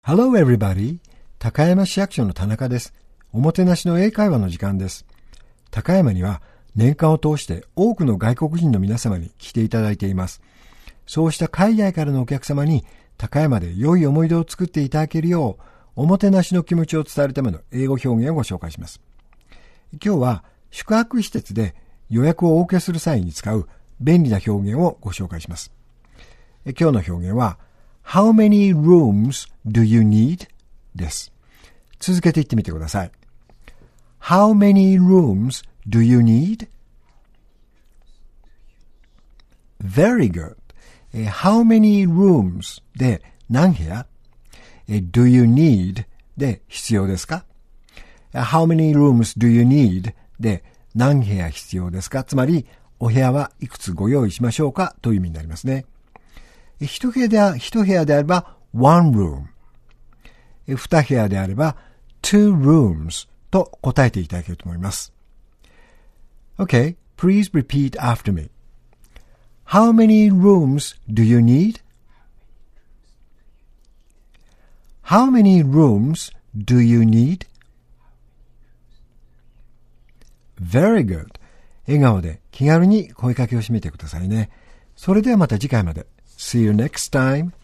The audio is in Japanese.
Hello everybody! 高山市役所の田中です。おもてなしの英会話の時間です。高山には年間を通して多くの外国人の皆様に来ていただいています。そうした海外からのお客様に高山で良い思い出を作っていただけるよう、おもてなしの気持ちを伝えるための英語表現をご紹介します。今日は宿泊施設で予約をお受けする際に使う便利な表現をご紹介します。今日の表現はHow many rooms do you need? です。続けて言ってみてください。How many rooms do you need? Very good. How many rooms で何部屋 ?Do you need で必要ですか ?How many rooms do you need で何部屋必要ですか？つまり、お部屋はいくつご用意しましょうかという意味になりますね。一部屋であれば one room。二部屋であれば two rooms と答えていただけると思います。Okay, please repeat after me. How many rooms do you need? How many rooms do you need? Very good. 笑顔で気軽に声かけをしてみてくださいね。それではまた次回まで。See you next time.